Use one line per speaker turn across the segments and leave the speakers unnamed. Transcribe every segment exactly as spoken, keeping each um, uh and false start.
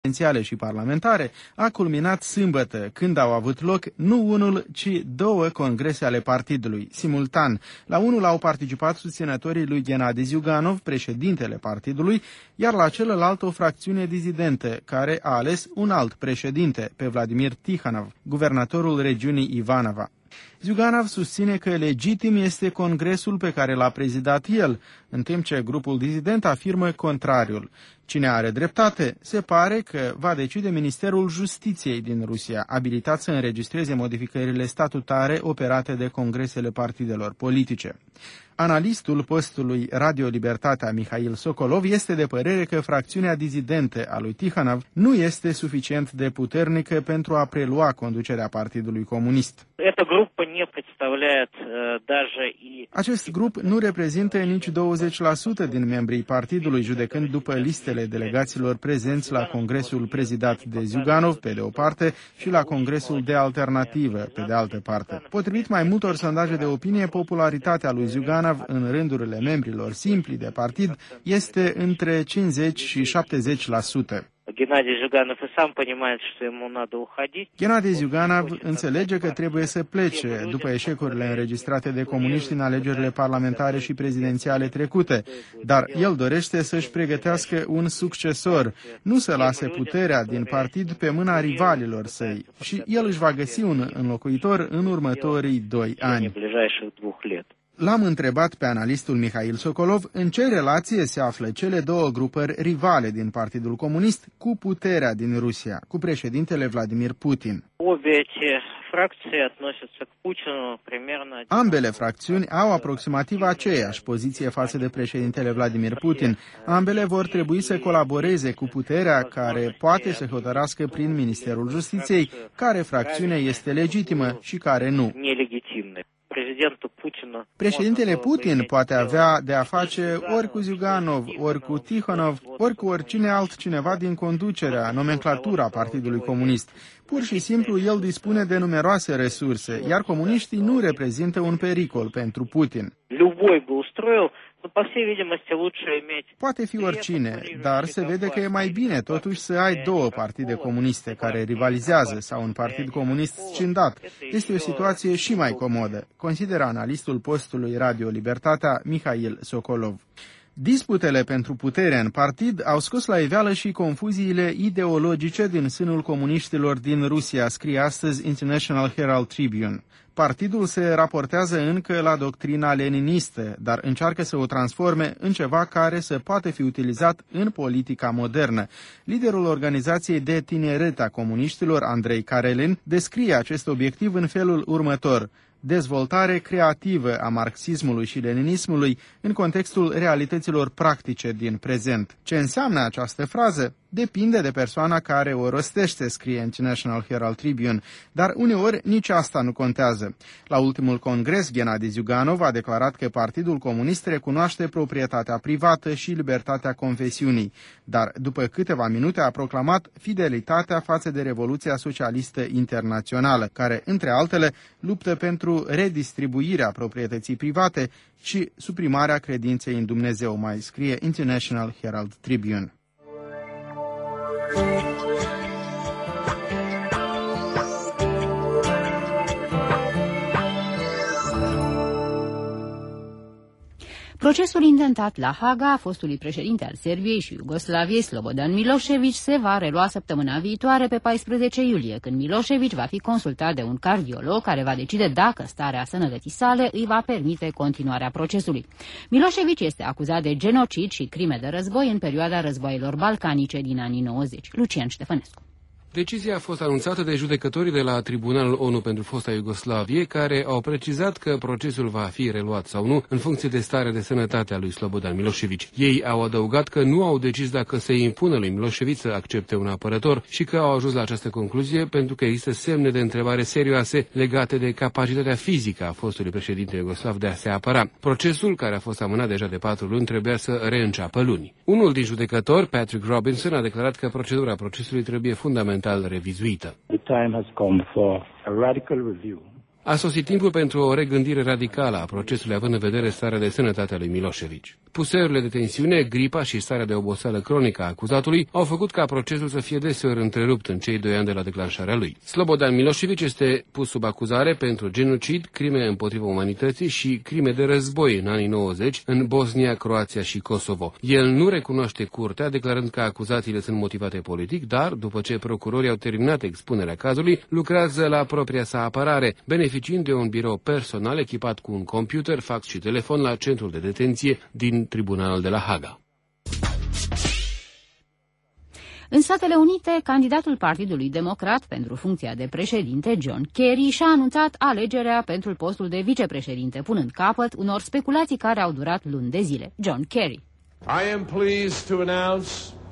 prezidențiale și parlamentare a culminat sâmbătă, când au avut loc nu unul, ci două congrese ale partidului, simultan. La unul au participat susținătorii lui Gennady Zyuganov, președintele partidului, iar la celălalt o fracțiune dizidentă, care a ales un alt președinte, pe Vladimir Tihonov, guvernatorul regiunii Ivanova. Zyuganov susține că legitim este congresul pe care l-a prezidat el, în timp ce grupul dizident afirmă contrariul. Cine are dreptate? Se pare că va decide Ministerul Justiției din Rusia, abilitat să înregistreze modificările statutare operate de congresele partidelor politice. Analistul postului Radio Libertatea Mihail Sokolov este de părere că fracțiunea dizidentă a lui Tihonov nu este suficient de puternică pentru a prelua conducerea Partidului Comunist. Acest grup nu reprezintă nici douăzeci la sută din membrii partidului, judecând după listele delegaților prezenți la congresul prezidat de Zyuganov, pe de o parte, și la congresul de alternativă, pe de altă parte. Potrivit mai multor sondaje de opinie, popularitatea lui Zyuganov în rândurile membrilor simpli de partid este între cincizeci și șaptezeci la sută. Gennady Zyuganov înțelege că trebuie să plece după eșecurile înregistrate de comuniști în alegerile parlamentare și prezidențiale trecute, dar el dorește să-și pregătească un succesor, nu să lase puterea din partid pe mâna rivalilor săi, și el își va găsi un înlocuitor în următorii doi ani. L-am întrebat pe analistul Mihail Sokolov în ce relație se află cele două grupări rivale din Partidul Comunist cu puterea din Rusia, cu președintele Vladimir Putin. Ambele fracțiuni au aproximativ aceeași poziție față de președintele Vladimir Putin. Ambele vor trebui să colaboreze cu puterea, care poate să hotărască prin Ministerul Justiției care fracțiune este legitimă și care nu. Președintele Putin poate avea de a face ori cu Zyuganov, ori cu Tihonov, ori cu oricine altcineva din conducerea, nomenclatura Partidului Comunist. Pur și simplu, el dispune de numeroase resurse, iar comuniștii nu reprezintă un pericol pentru Putin. Poate fi oricine, dar se vede că e mai bine totuși să ai două partide comuniste care rivalizează sau un partid comunist scindat. Este o situație și mai comodă, consideră analistul postului Radio Libertatea Mihail Sokolov. Disputele pentru putere în partid au scos la iveală și confuziile ideologice din sânul comuniștilor din Rusia, scrie astăzi International Herald Tribune. Partidul se raportează încă la doctrina leninistă, dar încearcă să o transforme în ceva care să poată fi utilizat în politica modernă. Liderul organizației de tineret a comuniștilor, Andrei Karelin, descrie acest obiectiv în felul următor: dezvoltare creativă a marxismului și leninismului în contextul realităților practice din prezent. Ce înseamnă această frază? Depinde de persoana care o rostește, scrie International Herald Tribune, dar uneori nici asta nu contează. La ultimul congres, Gennady Zyuganov a declarat că Partidul Comunist recunoaște proprietatea privată și libertatea confesiunii, dar după câteva minute a proclamat fidelitatea față de Revoluția Socialistă Internațională, care, între altele, luptă pentru redistribuirea proprietății private și suprimarea credinței în Dumnezeu, mai scrie International Herald Tribune.
Procesul intentat la Haga a fostului președinte al Serbiei și Iugoslaviei, Slobodan Milošević, se va relua săptămâna viitoare, pe paisprezece iulie, când Milošević va fi consultat de un cardiolog care va decide dacă starea sănătății sale îi va permite continuarea procesului. Milošević este acuzat de genocid și crime de război în perioada războaielor balcanice din anii nouăzeci. Lucian Ștefănescu.
Decizia a fost anunțată de judecătorii de la Tribunalul ONU pentru fosta Iugoslavie, care au precizat că procesul va fi reluat sau nu, în funcție de starea de sănătate a lui Slobodan Milošević. Ei au adăugat că nu au decis dacă să impună lui Milošević să accepte un apărător și că au ajuns la această concluzie pentru că există semne de întrebare serioase legate de capacitatea fizică a fostului președinte iugoslav de a se apăra. Procesul, care a fost amânat deja de patru luni, trebuia să reînceapă luni. Unul din judecători, Patrick Robinson, a declarat că procedura procesului trebuie fundamental revizuită. A sosit timpul pentru o regândire radicală a procesului, având în vedere starea de sănătate a lui Milošević. Puserile de tensiune, gripa și starea de oboseală cronică a acuzatului au făcut ca procesul să fie deseori întrerupt în cei doi ani de la declanșarea lui. Slobodan Milošević este pus sub acuzare pentru genocid, crime împotriva umanității și crime de război în anii nouăzeci în Bosnia, Croația și Kosovo. El nu recunoaște curtea, declarând că acuzațiile sunt motivate politic, dar, după ce procurorii au terminat expunerea cazului, lucrează la propria sa apărare, beneficiind de un birou personal echipat cu un computer, fax și telefon la centrul de detenție din Tribunalul de la Haga.
În Statele Unite, candidatul Partidului Democrat pentru funcția de președinte, John Kerry, și-a anunțat alegerea pentru postul de vicepreședinte, punând capăt unor speculații care au durat luni de zile. John Kerry.
I am pleased to announce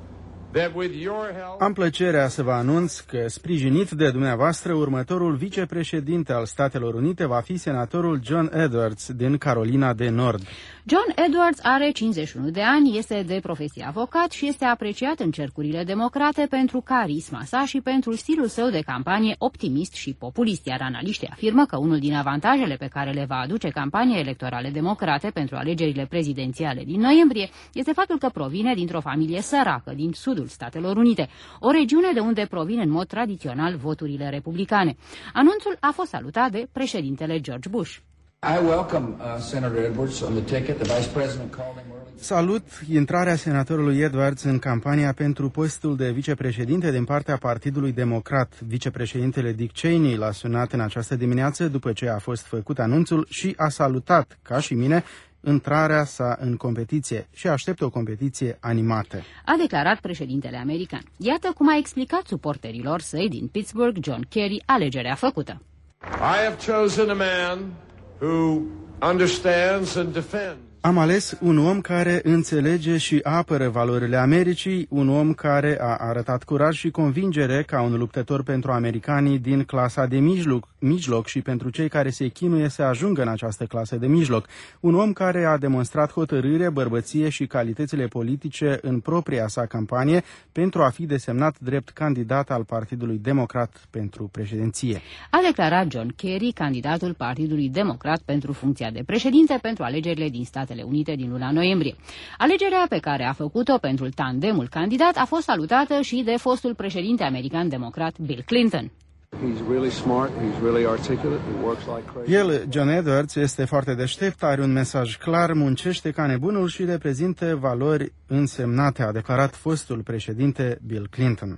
Am plăcerea să vă anunț că, sprijinit de dumneavoastră, următorul vicepreședinte al Statelor Unite va fi senatorul John Edwards din Carolina de Nord.
John Edwards are cincizeci și unu de ani, este de profesie avocat și este apreciat în cercurile democrate pentru carisma sa și pentru stilul său de campanie optimist și populist, iar analiștii afirmă că unul din avantajele pe care le va aduce campania electorale democrate pentru alegerile prezidențiale din noiembrie este faptul că provine dintr-o familie săracă din sudul Statelor Unite, o regiune de unde provin în mod tradițional voturile republicane. Anunțul a fost salutat de președintele George Bush.
I welcome uh, Senator Edwards on the ticket. The Vice President called him early.
Salut intrarea senatorului Edwards în campania pentru postul de vicepreședinte din partea Partidului Democrat. Vicepreședintele Dick Cheney l-a sunat în această dimineață după ce a fost făcut anunțul și a salutat, ca și mine, intrarea sa în competiție și așteaptă o competiție animată,
a declarat președintele american. Iată cum a explicat suporterilor săi din Pittsburgh, John Kerry, alegerea făcută.
I have chosen a man who understands and defends.
Am ales un om care înțelege și apără valorile Americii, un om care a arătat curaj și convingere ca un luptător pentru americanii din clasa de mijloc, mijloc și pentru cei care se chinuie să ajungă în această clasă de mijloc. Un om care a demonstrat hotărâre, bărbăție și calitățile politice în propria sa campanie pentru a fi desemnat drept candidat al Partidului Democrat pentru președinție.
A declarat John Kerry, candidatul Partidului Democrat pentru funcția de președinte pentru alegerile din Statele Unite din luna noiembrie. Alegerea pe care a făcut-o pentru tandemul candidat a fost salutată și de fostul președinte american democrat Bill Clinton.
El, John Edwards, este foarte deștept, are un mesaj clar, muncește ca nebunul și reprezintă valori însemnate, a declarat fostul președinte Bill Clinton.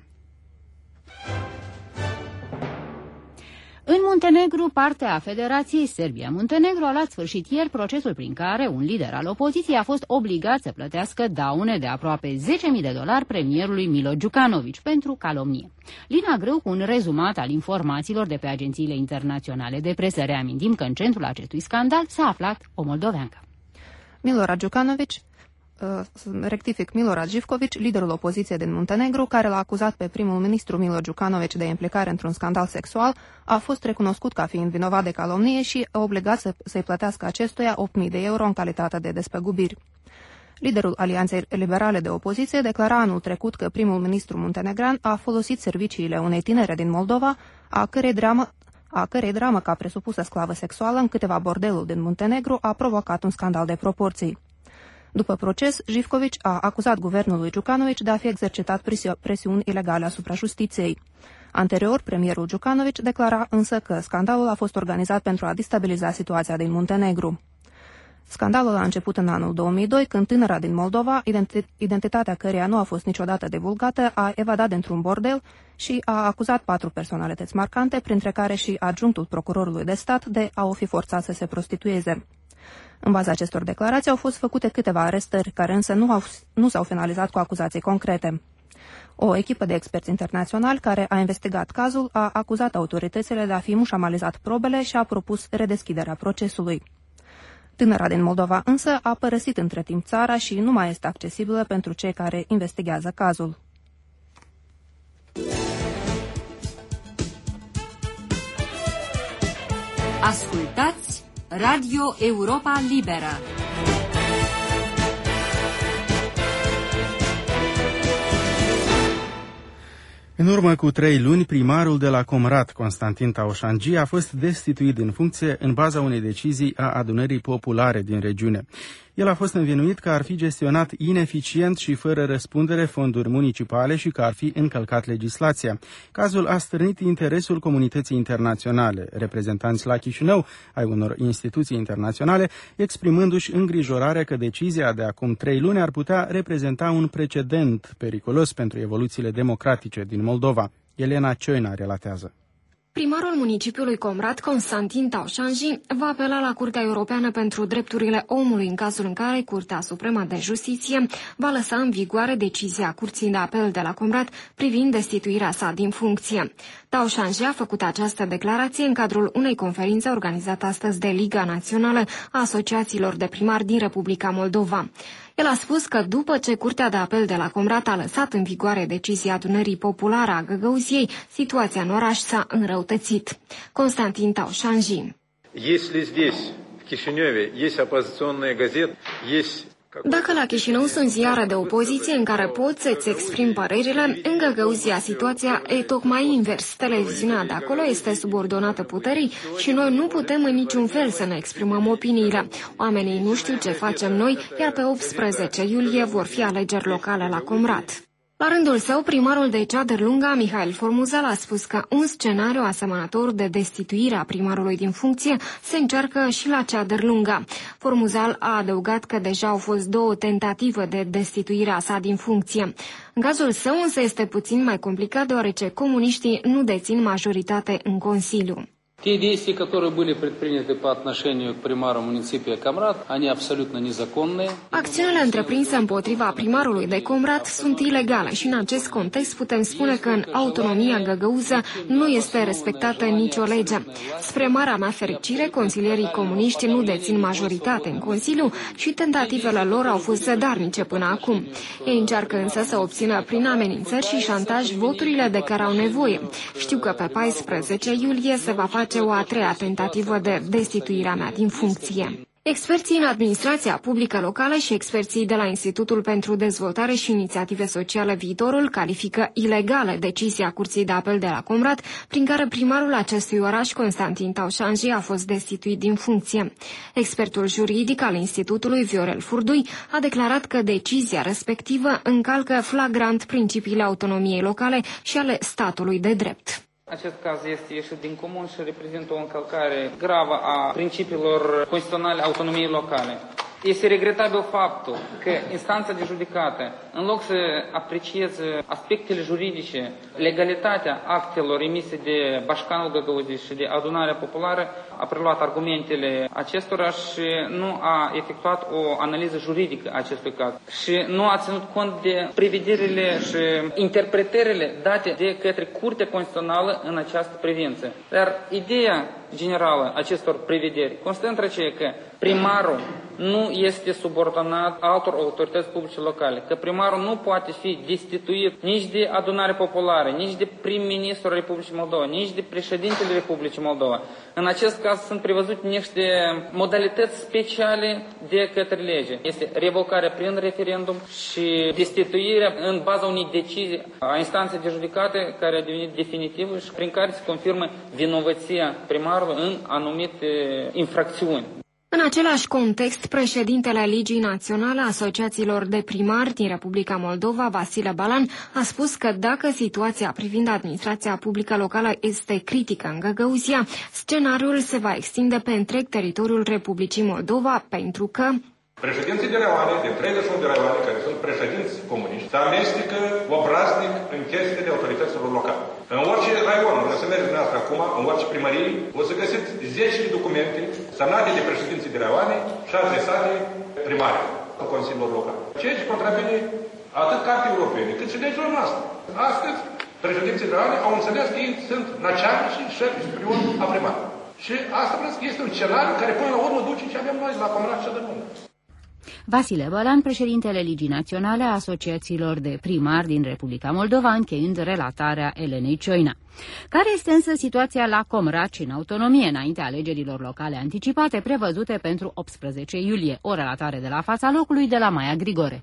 În Muntenegru, partea a Federației Serbia-Muntenegru a luat sfârșit ieri procesul prin care un lider al opoziției a fost obligat să plătească daune de aproape zece mii de dolari premierului Milo Đukanović pentru calomnie. Lina Grâu cu un rezumat al informațiilor de pe agențiile internaționale de presă. Reamintim că în centrul acestui scandal s-a aflat o moldoveancă.
Milorad Đukanović, rectific Milorad Živković, liderul opoziției din Muntenegru, care l-a acuzat pe primul ministru Milo Đukanović de implicare într-un scandal sexual, a fost recunoscut ca fiind vinovat de calomnie și a obligat să, să-i plătească acestuia opt mii de euro în calitate de despăgubiri. Liderul Alianței Liberale de Opoziție declara anul trecut că primul ministru muntenegran a folosit serviciile unei tinere din Moldova, a cărei dramă a cărei dramă ca presupusă sclavă sexuală în câteva bordeluri din Muntenegru a provocat un scandal de proporții. După proces, Živković a acuzat guvernul lui Đukanović de a fi exercitat presiuni ilegale asupra justiției. Anterior, premierul Đukanović declara însă că scandalul a fost organizat pentru a destabiliza situația din Muntenegru. Scandalul a început în anul două mii doi, când tânăra din Moldova, identitatea căreia nu a fost niciodată divulgată, a evadat dintr-un bordel și a acuzat patru personalități marcante, printre care și adjunctul procurorului de stat, de a o fi forțat să se prostitueze. În baza acestor declarații au fost făcute câteva arestări, care însă nu, au, nu s-au finalizat cu acuzații concrete. O echipă de experți internaționali care a investigat cazul a acuzat autoritățile de a fi mușamalizat probele și a propus redeschiderea procesului. Tânăra din Moldova însă a părăsit între timp țara și nu mai este accesibilă pentru cei care investigează cazul.
Ascultați Radio Europa Liberă.
În urmă cu trei luni, primarul de la Comrat, Constantin Taușangi, a fost destituit din funcție în baza unei decizii a adunării populare din regiune. El a fost învinuit că ar fi gestionat ineficient și fără răspundere fonduri municipale și că ar fi încălcat legislația. Cazul a stârnit interesul comunității internaționale, reprezentanți la Chișinău ai unor instituții internaționale, exprimându-și îngrijorarea că decizia de acum trei luni ar putea reprezenta un precedent periculos pentru evoluțiile democratice din Moldova. Elena Cioina relatează.
Primarul municipiului Comrat, Constantin Taușangi, va apela la Curtea Europeană pentru Drepturile Omului în cazul în care Curtea Supremă de Justiție va lăsa în vigoare decizia Curții de Apel de la Comrat privind destituirea sa din funcție. Taușangi a făcut această declarație în cadrul unei conferințe organizate astăzi de Liga Națională a Asociațiilor de Primari din Republica Moldova. El a spus că după ce Curtea de Apel de la Comrat a lăsat în vigoare decizia adunării populare a Găgăuziei, situația în oraș s-a înrăutățit. Constantin Taușangi. Dacă la Chișinău sunt ziare de opoziție în care poți să-ți exprimi părerile, în Găgăuzia situația e tocmai invers. Televiziunea de acolo este subordonată puterii și noi nu putem în niciun fel să ne exprimăm opiniile. Oamenii nu știu ce facem noi, iar pe optsprezece iulie vor fi alegeri locale la Comrat. La rândul său, primarul de Ceadărlunga, Mihail Formuzal, a spus că un scenariu asemănător de destituire a primarului din funcție se încearcă și la Ceadărlunga. Formuzal a adăugat că deja au fost două tentative de destituire a sa din funcție. În cazul său însă este puțin mai complicat deoarece comuniștii nu dețin majoritate în Consiliu.
Те действия, которые были предприняты по отношению к примару муниципия Comrat, они абсолютно незаконные.
Acțiunile întreprinse împotriva primarului de Comrat sunt ilegale și în acest context putem spune că în autonomia găgăuză nu este respectată nicio lege. Spre marea mea fericire, consilierii comuniști nu dețin majoritate în Consiliu și tentativele lor au fost zadarnice până acum. Ei încearcă însă să obțină prin amenințări și șantaj voturile de care au nevoie. Știu că pe paisprezece iulie se va face o a treia tentativă de destituire a mea din funcție. Experții în administrația publică locală și experții de la Institutul pentru Dezvoltare și Inițiative Sociale Viitorul califică ilegală decizia Curții de Apel de la Comrat, prin care primarul acestui oraș, Constantin Taușangi, a fost destituit din funcție. Expertul juridic al Institutului, Viorel Furdui, a declarat că decizia respectivă încalcă flagrant principiile autonomiei locale și ale statului de drept.
Acest caz este ieșit din comun și reprezintă o încălcare gravă a principiilor constituționale autonomiei locale. Este regretabil faptul că instanța de judecată, în loc să aprecieze aspectele juridice, legalitatea actelor emise de Bașcanul Găgăuzii și de adunarea populară, a preluat argumentele acestora și nu a efectuat o analiză juridică a acestui caz și nu a ținut cont de prevederile și interpretările date de către Curtea Constituțională în această privință. Dar ideea generală acestor prevederi constă între aceea că primarul nu este subordonat altor autorități publice locale, că primarul nu poate fi destituit nici de adunare populară, nici de prim-ministrul Republicii Moldova, nici de președintele Republicii Moldova. În acest caz sunt prevăzute niște modalități speciale de către lege. Este revocarea prin referendum și destituirea în baza unei decizii a instanței de judecată care a devenit definitivă și prin care se confirmă vinovăția primarului în anumite infracțiuni.
În același context, președintele Ligii Naționale a Asociațiilor de Primari din Republica Moldova, Vasile Balan, a spus că dacă situația privind administrația publică locală este critică în Găgăuzia, scenariul se va extinde pe întreg teritoriul Republicii Moldova, pentru că
președinții de raioane, de treizeci și unu de raioane, care sunt președinți comuniști, se amestecă obraznic în chestiile de autorităților locale. În orice raion, unde se merge dumneavoastră acum, în orice primărie, o să găsiți zeci de documente semnate de președinții de raioane și adresate primarilor, consiliilor locale. Ceea ce contravine atât Cartei Europene, cât și legilor noastre. Astăzi, președinții de raioane au înțeles că ei sunt naceari și șefi superior a primarului. Și asta este un scenariu care până la urmă duce ce avem noi la Comrat și Ceadărlunga.
Vasile Balan, președintele Ligii Naționale a Asociațiilor de Primari din Republica Moldova, încheiind relatarea Elenei Cioina. Care este însă situația la Comrat și în autonomie înaintea alegerilor locale anticipate prevăzute pentru optsprezece iulie? O relatare de la fața locului de la Maia Grigore.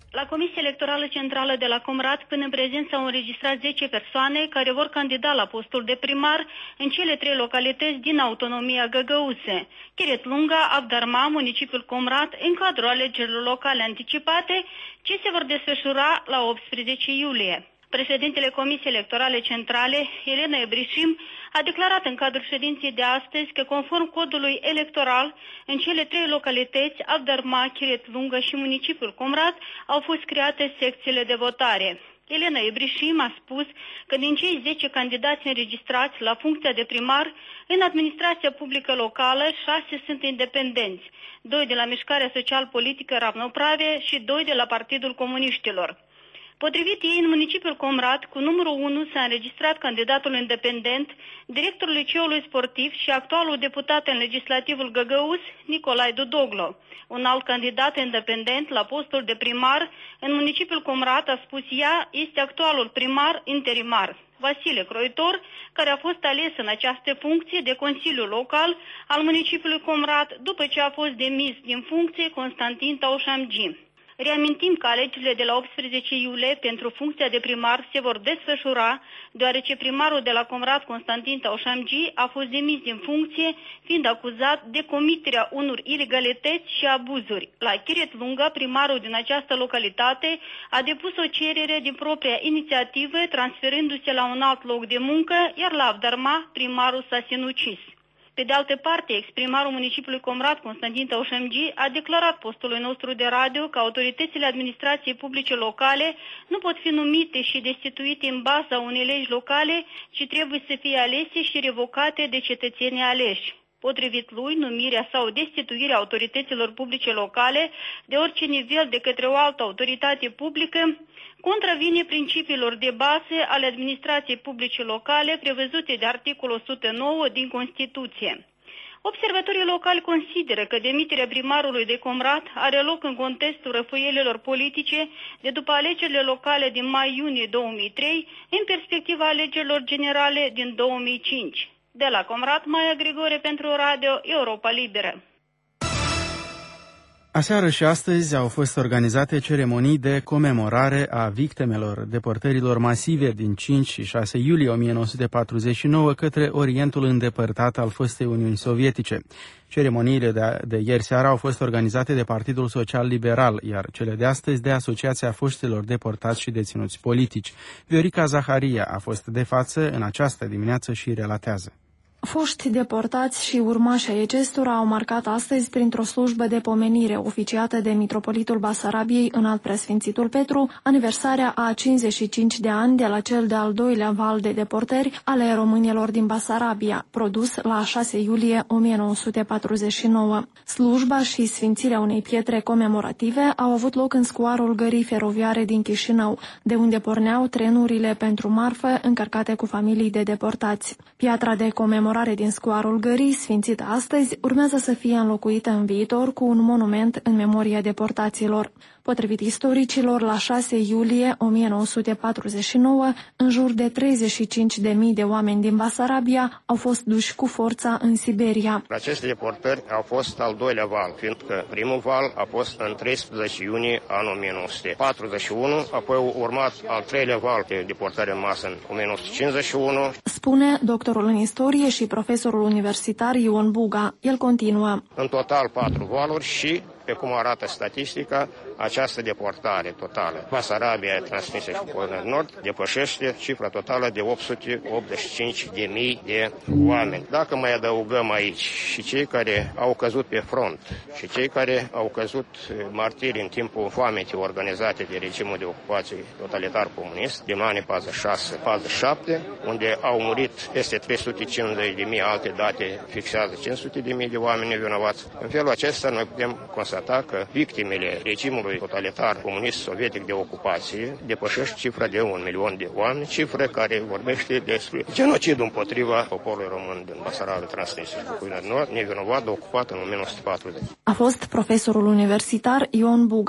La Comisia Electorală Centrală de la Comrat, până în prezent s-au înregistrat zece persoane care vor candida la postul de primar în cele trei localități din autonomia Găgăuze, Cheret Lunga, Avdarma, municipiul Comrat, în cadrul alegerilor locale anticipate, ce se vor desfășura la optsprezece iulie. Președintele Comisiei Electorale Centrale, Elena Ebrișim, a declarat în cadrul ședinței de astăzi că, conform codului electoral, în cele trei localități, Avdarma, Cheret Lungă și municipiul Comrat, au fost create secțiile de votare. Elena Ebrișim a spus că din cei zece candidați înregistrați la funcția de primar, în administrația publică locală, șase sunt independenți, doi de la Mișcarea Social-Politică Ravnoprave și doi de la Partidul Comuniștilor. Potrivit ei, în municipiul Comrat, cu numărul unu s-a înregistrat candidatul independent, directorul liceului sportiv și actualul deputat în legislativul Găgăuz, Nicolae Dudoglo. Un alt candidat independent la postul de primar în municipiul Comrat, a spus ea, este actualul primar interimar, Vasile Croitor, care a fost ales în această funcție de Consiliul Local al municipiului Comrat, după ce a fost demis din funcție Constantin Taușamgi. Reamintim că alegerile de la optsprezece iulie pentru funcția de primar se vor desfășura, deoarece primarul de la Comrat, Constantin Taușamgi, a fost demis din funcție, fiind acuzat de comiterea unor ilegalități și abuzuri. La Cheret Lunga, primarul din această localitate a depus o cerere din propria inițiativă, transferându-se la un alt loc de muncă, iar la Avdarma, primarul s-a sinucis. Pe de altă parte, ex-primarul municipiului Comrat, Constantin Taușamgi, a declarat postului nostru de radio că autoritățile administrației publice locale nu pot fi numite și destituite în baza unei legi locale, ci trebuie să fie alese și revocate de cetățenii aleși. Potrivit lui, numirea sau destituirea autorităților publice locale de orice nivel de către o altă autoritate publică contravine principiilor de bază ale administrației publice locale prevăzute de articolul o sută nouă din Constituție. Observatorii locali consideră că demiterea primarului de Comrat are loc în contextul răfuielilor politice de după alegerile locale din mai-iunie două mii trei, în perspectiva alegerilor generale din două mii cinci. De la Comrat, Maia Grigore pentru Radio Europa Liberă.
Aseară și astăzi au fost organizate ceremonii de comemorare a victimelor deportărilor masive din cinci și șase iulie o mie nouă sute patruzeci și nouă către Orientul îndepărtat al fostei Uniuni Sovietice. Ceremoniile de, de ieri seara au fost organizate de Partidul Social Liberal, iar cele de astăzi de Asociația Foștilor Deportați și Deținuți Politici. Viorica Zaharia a fost de față în această dimineață și relatează.
Foști deportați și urmașii ai acestora au marcat astăzi printr-o slujbă de pomenire oficiată de Mitropolitul Basarabiei, Înalt Preasfințitul Petru, aniversarea a cincizeci și cinci de ani de la cel de-al doilea val de deportări ale românilor din Basarabia, produs la șase iulie o mie nouă sute patruzeci și nouă. Slujba și sfințirea unei pietre comemorative au avut loc în scoarul gării feroviare din Chișinău, de unde porneau trenurile pentru marfă încărcate cu familii de deportați. Piatra de comemorare din scoarul gării, sfințită astăzi, urmează să fie înlocuită în viitor cu un monument în memoria deportaților. Potrivit istoricilor, la șase iulie o mie nouă sute patruzeci și nouă, în jur de treizeci și cinci de mii de oameni din Basarabia au fost duși cu forța în Siberia.
Aceste deportări au fost al doilea val, fiindcă primul val a fost în treisprezece iunie anul o mie nouă sute patruzeci și unu, apoi a urmat al treilea val de deportare în masă în o mie nouă sute cincizeci și unu.
Spune doctorul în istorie și profesorul universitar Ion Buga. El continuă.
În total patru valuri și, pe cum arată statistica, această deportare totală, Basarabia, Transnistria și Voivodina de Nord, depășește cifra totală de opt sute optzeci și cinci de mii de oameni. Dacă mai adăugăm aici și cei care au căzut pe front și cei care au căzut martiri în timpul foametei organizate de regimul de ocupație totalitar comunist din anii patruzeci și șase patruzeci și șapte, unde au murit peste trei sute cincizeci de mii, alte date fixează cinci sute de mii de oameni nevinovați. În felul acesta noi putem constata că victimele regimului totalitar comunist sovietic de ocupație depășește cifra de un milion de oameni, cifră care vorbește despre genocidul împotriva poporului român din Basarabia, Transnistria și Voivodina de Nord, nevinovat de ocupat în o mie nouă sute patruzeci.
A fost profesorul universitar Ion Buga.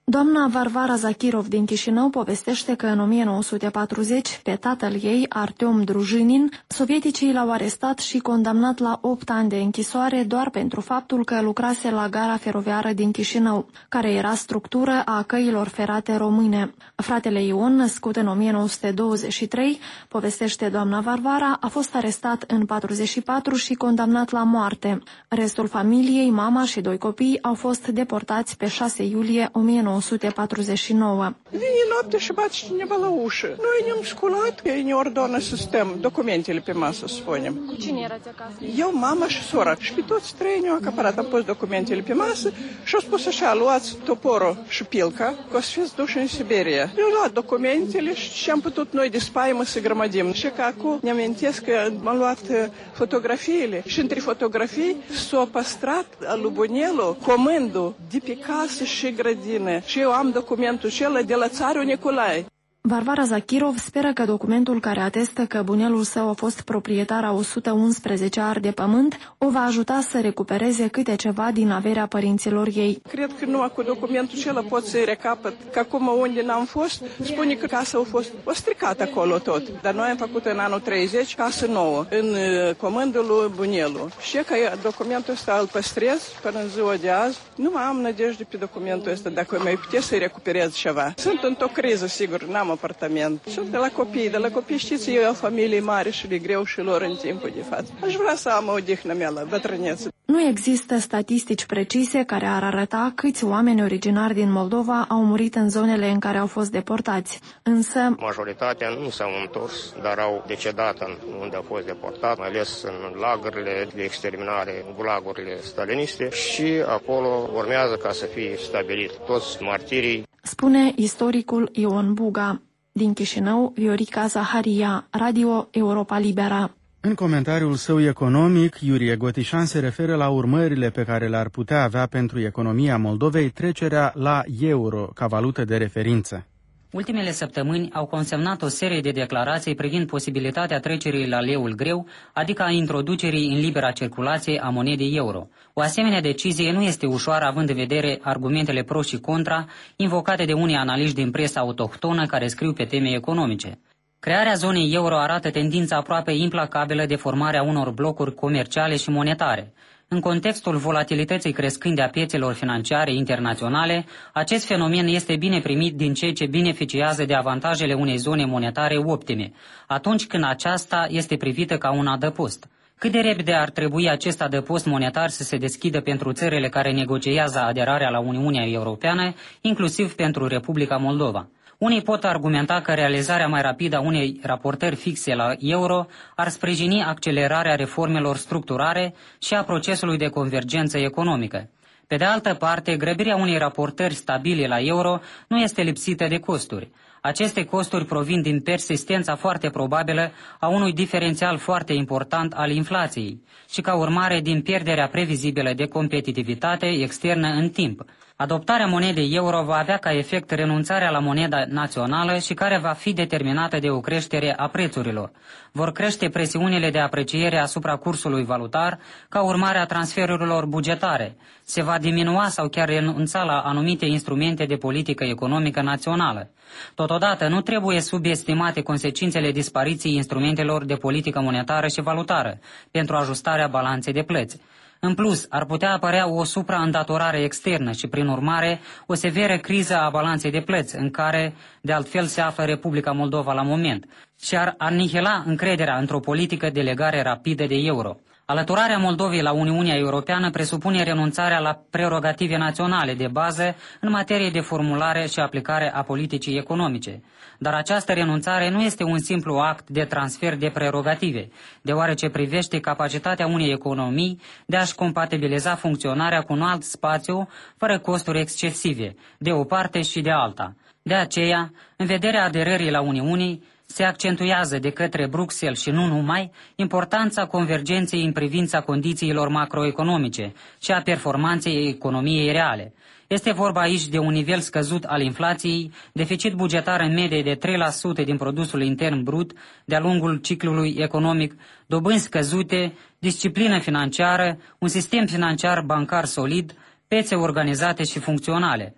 Doamna Varvara Zakirov din Chișinău povestește că în o mie nouă sute patruzeci, pe tatăl ei, Artem Drujinin, sovieticii l-au arestat și condamnat la opt ani de închisoare doar pentru faptul că lucrase la gara feroviară din Chișinău, care era structură a căilor ferate române. Fratele Ion, născut în o mie nouă sute douăzeci și trei, povestește doamna Varvara, a fost arestat în patruzeci și patru și condamnat la moarte. Restul familiei, mama și doi copii, au fost deportați pe șase iulie o mie nouă sute patruzeci și nouă.
Vine noapte și bate cineva la ușă. Noi ne-am sculat, că ne ordonă să stăm documentele pe masă, să spunem.
Cu cine erați acasă?
Eu, mama și sora. Și pe toți trei ne-au acaparat. Am pus documentele pe masă și au spus așa, luați toporul și pilca, că o să fiți duși în Siberia. Eu luat documentele și am putut noi de spaimă să grămădim. Și că acum ne amintesc că am luat fotografiile și între fotografii s-a păstrat al lui Bunelu comandul de pe casă și grădină. Și eu am documentul acela de la țarul Nicolae.
Varvara Zakirov speră că documentul care atestă că bunelul său a fost proprietar a o sută unsprezece ari de pământ o va ajuta să recupereze câte ceva din averea părinților ei.
Cred că numai cu documentul acela pot să-i recapăt, că acum unde n-am fost, spune că casa a fost o stricat acolo tot. Dar noi am făcut în anul treizeci casă nouă, în comandul lui Bunelu. Și că documentul ăsta îl păstrez până în ziua de azi. Nu mai am nădejde pe documentul ăsta, dacă mai putea să-i recuperez ceva. Sunt într-o criză, sigur, n-am apartament. Sunt de la copii, de la copii, știți, eu o familie mare și le greu și lor în timpul de față. Aș vrea să am o odihnă mea la bătrânețe.
Nu există statistici precise care ar arăta câți oameni originari din Moldova au murit în zonele în care au fost deportați. Însă,
majoritatea nu s-au întors, dar au decedat în unde au fost deportați, mai ales în lagările de exterminare, gulagurile staliniste, și acolo urmează ca să fie stabilit toți martirii.
Spune istoricul Ion Buga. Din Chișinău, Viorica Zaharia, Radio Europa Libera.
În comentariul său economic, Iurie Gotișan se referă la urmările pe care le-ar putea avea pentru economia Moldovei trecerea la euro ca valută de referință.
Ultimele săptămâni au consemnat o serie de declarații privind posibilitatea trecerii la leul greu, adică a introducerii în libera circulație a monedei euro. O asemenea decizie nu este ușoară având în vedere argumentele pro și contra invocate de unii analiști din presa autohtonă care scriu pe teme economice. Crearea zonei euro arată tendința aproape implacabilă de formarea unor blocuri comerciale și monetare. În contextul volatilității crescânde a piețelor financiare internaționale, acest fenomen este bine primit din cei ce beneficiază de avantajele unei zone monetare optime, atunci când aceasta este privită ca un adăpost. Cât de repede ar trebui acest adăpost monetar să se deschidă pentru țările care negociază aderarea la Uniunea Europeană, inclusiv pentru Republica Moldova? Unii pot argumenta că realizarea mai rapidă a unei raportări fixe la euro ar sprijini accelerarea reformelor structurare și a procesului de convergență economică. Pe de altă parte, grăbirea unei raportări stabile la euro nu este lipsită de costuri. Aceste costuri provin din persistența foarte probabilă a unui diferențial foarte important al inflației și ca urmare din pierderea previzibilă de competitivitate externă în timp. Adoptarea monedei euro va avea ca efect renunțarea la moneda națională și care va fi determinată de o creștere a prețurilor. Vor crește presiunile de apreciere asupra cursului valutar ca urmare a transferurilor bugetare. Se va diminua sau chiar renunța la anumite instrumente de politică economică națională. Totodată, nu trebuie subestimate consecințele dispariției instrumentelor de politică monetară și valutară pentru ajustarea balanței de plăți. În plus, ar putea apărea o supraîndatorare externă și, prin urmare, o severă criză a balanței de plăți, în care, de altfel, se află Republica Moldova la moment, și ar anihila încrederea într-o politică de legare rapidă de euro. Alăturarea Moldovei la Uniunea Europeană presupune renunțarea la prerogative naționale de bază în materie de formulare și aplicare a politicii economice. Dar această renunțare nu este un simplu act de transfer de prerogative, deoarece privește capacitatea unei economii de a-și compatibiliza funcționarea cu un alt spațiu fără costuri excesive, de o parte și de alta. De aceea, în vederea aderării la Uniune, se accentuează de către Bruxelles și nu numai importanța convergenței în privința condițiilor macroeconomice și a performanței economiei reale. Este vorba aici de un nivel scăzut al inflației, deficit bugetar în medie de trei la sută din produsul intern brut de-a lungul ciclului economic, dobânzi scăzute, disciplină financiară, un sistem financiar bancar solid, piețe organizate și funcționale.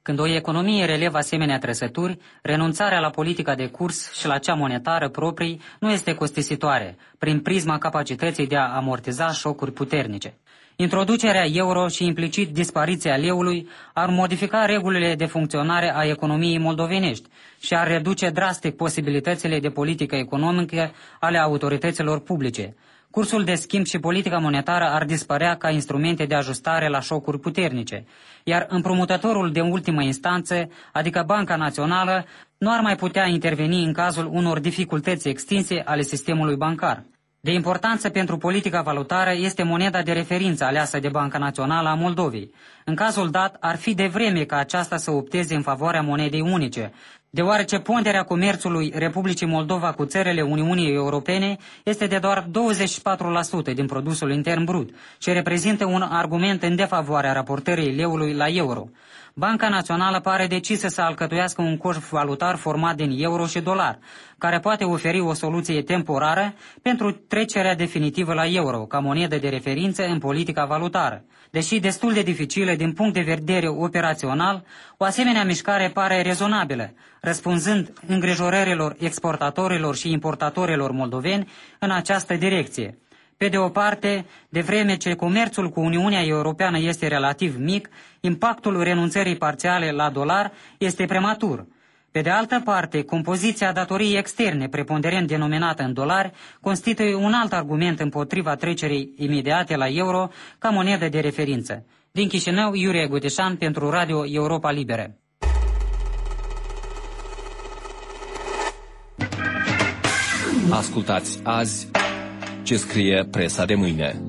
Când o economie relevă asemenea trăsături, renunțarea la politica de curs și la cea monetară proprii nu este costisitoare, prin prisma capacității de a amortiza șocuri puternice. Introducerea euro și implicit dispariția leului ar modifica regulile de funcționare a economiei moldovenești și ar reduce drastic posibilitățile de politică economică ale autorităților publice. Cursul de schimb și politica monetară ar dispărea ca instrumente de ajustare la șocuri puternice, iar împrumutătorul de ultimă instanță, adică Banca Națională, nu ar mai putea interveni în cazul unor dificultăți extinse ale sistemului bancar. De importanță pentru politica valutară este moneda de referință aleasă de Banca Națională a Moldovei. În cazul dat, ar fi devreme ca aceasta să opteze în favoarea monedei unice, deoarece ponderea comerțului Republicii Moldova cu țările Uniunii Europene este de doar douăzeci și patru la sută din produsul intern brut și reprezintă un argument în defavoarea raportării leului la euro. Banca Națională pare decisă să alcătuiască un coș valutar format din euro și dolar, care poate oferi o soluție temporară pentru trecerea definitivă la euro, ca monedă de referință în politica valutară. Deși destul de dificilă din punct de vedere operațional, o asemenea mișcare pare rezonabilă, răspunzând îngrijorărilor exportatorilor și importatorilor moldoveni în această direcție. Pe de o parte, de vreme ce comerțul cu Uniunea Europeană este relativ mic, impactul renunțării parțiale la dolar este prematur. Pe de altă parte, compoziția datoriei externe, preponderent denominată în dolari, constituie un alt argument împotriva trecerii imediate la euro ca monedă de referință. Din Chișinău, Iurie Gudeșan pentru Radio Europa Liberă.
Ascultați azi ce scrie presa de mâine.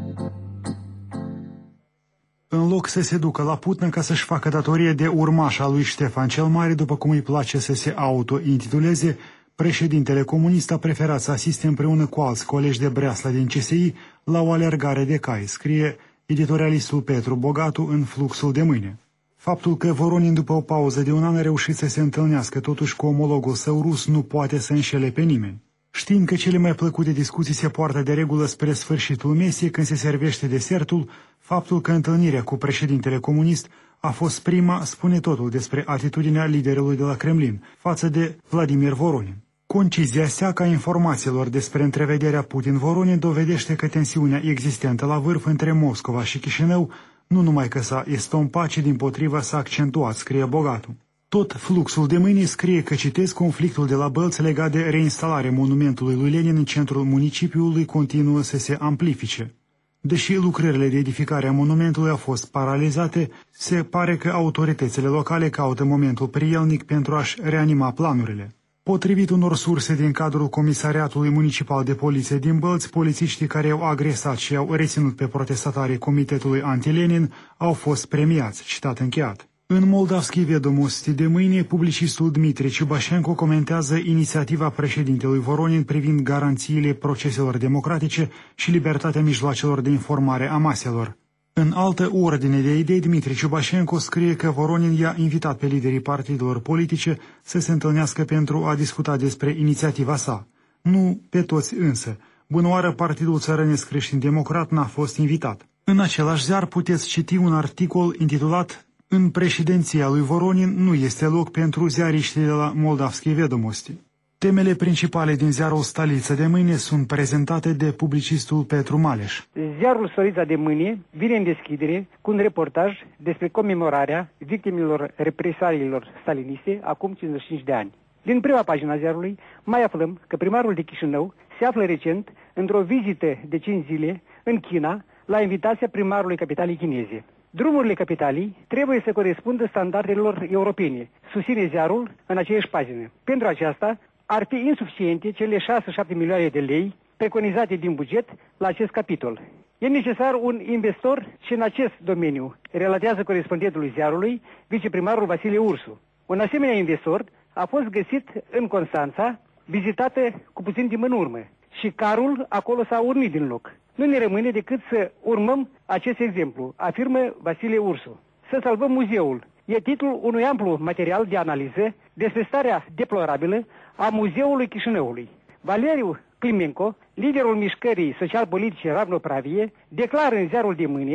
În loc să se ducă la Putna ca să-și facă datorie de urmaș al lui Ștefan cel Mare, după cum îi place să se auto-intituleze, președintele comunist a preferat să asiste împreună cu alți colegi de breaslă din C S I la o alergare de cai, scrie editorialistul Petru Bogatu în Fluxul de mâine. Faptul că Voronin, după o pauză de un an, a reușit să se întâlnească totuși cu omologul său rus nu poate să înșele pe nimeni. Știm că cele mai plăcute discuții se poartă de regulă spre sfârșitul mesei, când se servește desertul. Faptul că întâlnirea cu președintele comunist a fost prima spune totul despre atitudinea liderului de la Kremlin față de Vladimir Voronin. Concizia seacă a informațiilor despre întrevederea Putin-Voronin dovedește că tensiunea existentă la vârf între Moscova și Chișinău nu numai că s-a estompat, ci dimpotrivă s-a accentuat, scrie Bogatu. Tot Fluxul de mâine scrie că, citesc, conflictul de la Bălți legat de reinstalarea monumentului lui Lenin în centrul municipiului continuă să se amplifice. Deși lucrările de edificare a monumentului au fost paralizate, se pare că autoritățile locale caută momentul prielnic pentru a-și reanima planurile. Potrivit unor surse din cadrul Comisariatului Municipal de Poliție din Bălți, polițiștii care au agresat și au reținut pe protestatarii Comitetului Anti-Lenin au fost premiați, citat încheiat. În Moldavskii Vedomosti de mâine, publicistul Dmitri Ciubașenko comentează inițiativa președintelui Voronin privind garanțiile proceselor democratice și libertatea mijloacelor de informare a maselor. În altă ordine de idei, Dmitri Ciubașenko scrie că Voronin i-a invitat pe liderii partidelor politice să se întâlnească pentru a discuta despre inițiativa sa. Nu pe toți însă. Bunăoară, Partidul Țărănesc Creștin-Democrat n-a fost invitat. În același ziar puteți citi un articol intitulat "În președinția lui Voronin nu este loc pentru ziariștii de la Moldavskii Vedomosti". Temele principale din ziarul Stalița de mâine sunt prezentate de publicistul Petru Maleș.
Ziarul Stalița de mâine vine în deschidere cu un reportaj despre comemorarea victimilor represaliilor staliniste acum cincizeci și cinci de ani. Din prima pagina ziarului mai aflăm că primarul de Chișinău se află recent într-o vizită de cinci zile în China la invitația primarului capitalei chineze. Drumurile capitalii trebuie să corespundă standardelor europene, susține ziarul în aceeași pagină. Pentru aceasta ar fi insuficiente cele șase-șapte milioane de lei preconizate din buget la acest capitol. E necesar un investor și în acest domeniu, relatează corespondentul ziarului, viceprimarul Vasile Ursu. Un asemenea investor a fost găsit în Constanța, vizitată cu puțin timp în urmă, și carul acolo s-a urnit din loc. Nu ne rămâne decât să urmăm acest exemplu, afirmă Vasile Ursu. Să salvăm muzeul. E titlul unui amplu material de analiză despre starea deplorabilă a Muzeului Chișinăului. Valeriu Climenco, liderul mișcării social-politice Ravnopravie, declară în ziarul de mâine că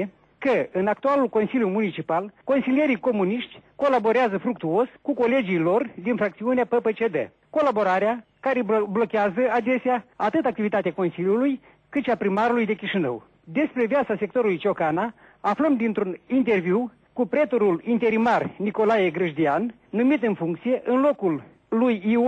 că în actualul Consiliu Municipal, consilierii comuniști colaborează fructuos cu colegii lor din fracțiunea P P C D. Colaborarea care blochează adesea atât activitatea Consiliului, cât și a primarului de Chișinău. Despre viața sectorului Ciocana aflăm dintr-un interviu cu pretorul interimar Nicolae Grăjdian, numit în funcție în locul lui Ion